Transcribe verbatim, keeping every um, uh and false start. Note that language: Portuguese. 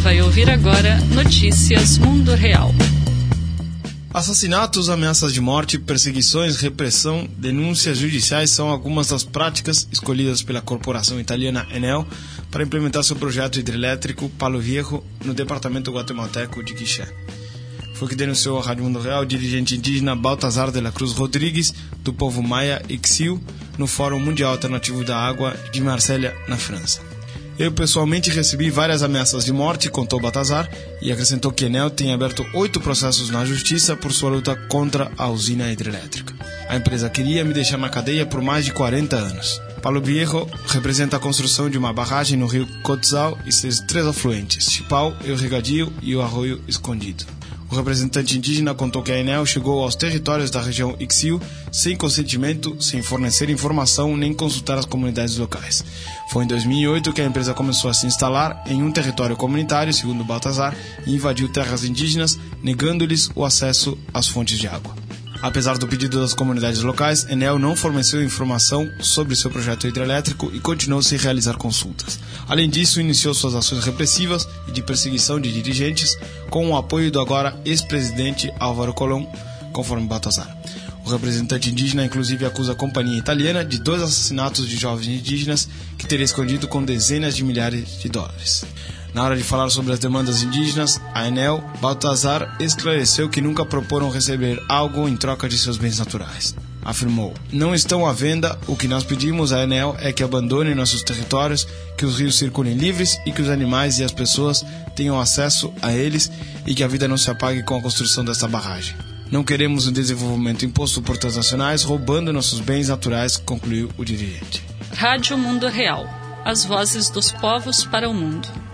vai ouvir agora Notícias Mundo Real. Assassinatos, ameaças de morte, perseguições, repressão, denúncias judiciais são algumas das práticas escolhidas pela corporação italiana Enel para implementar seu projeto hidrelétrico Palo Viejo no departamento guatemalteco de Quixé. Foi o que denunciou a Rádio Mundo Real o dirigente indígena Baltazar de la Cruz Rodrigues, do povo Maia Ixil, no Fórum Mundial Alternativo da Água de Marselha, na França. Eu pessoalmente recebi várias ameaças de morte, contou Baltazar, e acrescentou que Enel tem aberto oito processos na justiça por sua luta contra a usina hidrelétrica. A empresa queria me deixar na cadeia por mais de quarenta anos. Palo Viejo representa a construção de uma barragem no rio Cotzal e seus três afluentes, Chipau, o Regadio e o Arroio Escondido. O representante indígena contou que a Enel chegou aos territórios da região Ixil sem consentimento, sem fornecer informação nem consultar as comunidades locais. Foi em dois mil e oito que a empresa começou a se instalar em um território comunitário, segundo Baltazar, e invadiu terras indígenas, negando-lhes o acesso às fontes de água. Apesar do pedido das comunidades locais, Enel não forneceu informação sobre seu projeto hidrelétrico e continuou sem realizar consultas. Além disso, iniciou suas ações repressivas e de perseguição de dirigentes com o apoio do agora ex-presidente Álvaro Colón, conforme Baltazar. O representante indígena inclusive acusa a companhia italiana de dois assassinatos de jovens indígenas que teria escondido com dezenas de milhares de dólares. Na hora de falar sobre as demandas indígenas, a Enel, Baltazar esclareceu que nunca proporam receber algo em troca de seus bens naturais. Afirmou: não estão à venda, o que nós pedimos à Enel é que abandone nossos territórios, que os rios circulem livres e que os animais e as pessoas tenham acesso a eles e que a vida não se apague com a construção desta barragem. Não queremos um desenvolvimento imposto por transnacionais roubando nossos bens naturais, concluiu o dirigente. Rádio Mundo Real. As vozes dos povos para o mundo.